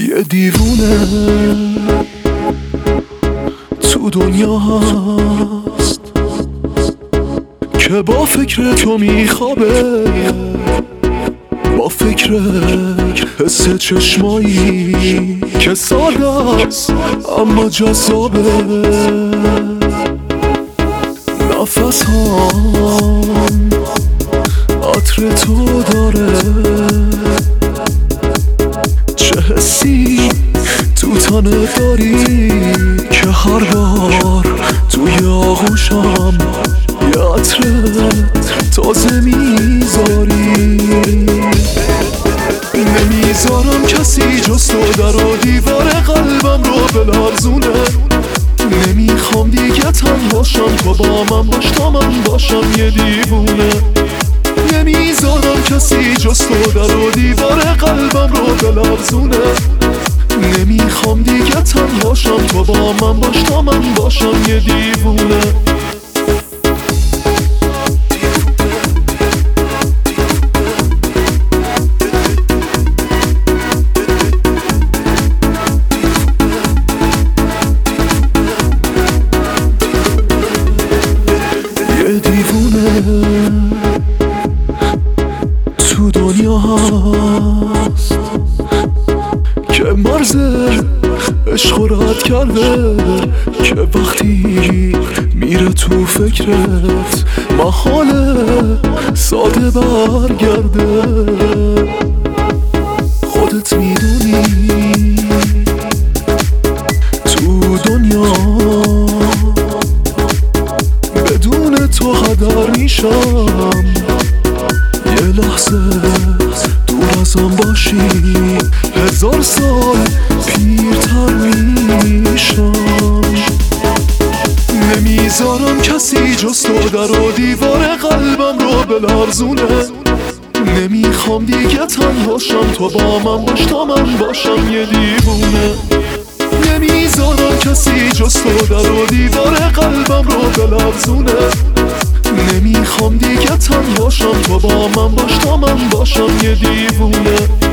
یه دیوونه تو دنیا هست که با فکر تو میخوابه، با فکر حس چشمایی که ساده است اما جذابه. نفس هم عطر تو داره، چه حسی تو تنه داری که هر بار توی آغوشم یه عطر تازه میذاری. نمیذارم کسی جز تو در و دیوار قلبم رو بلرزونه. نمیخوام دیگه تنهاشم، تو با من باش تا من باشم یه دیوونه. نمیذارم کسی جز تو در و دیوار قلبم رو بلرزونه. نمیخوام دیگه تنهاشم، تو با من باش تا من باشم یه دیوونه. یه دیوونه تو دنیا هست که مرز عشق رد کرده، که وقتی میره تو فکرت محاله ساده برگرده. خودت میدونی تو دنیا بدون تو هدر میشم. یه لحظه دور ازم باشی 1000 سال پیرتر میشم. نمیذارم کسی جز تو در و دیوار قلبم رو بلرزونه. نمیخوام دیگه تنهاشم، تو با من باش تا من باشم یه دیوونه. نمیذارم کسی جز تو در و دیوار قلبم رو بلرزونه. نمیخوام دیگه تنهاشم، تو با من باش تا من باشم یه دیوونه.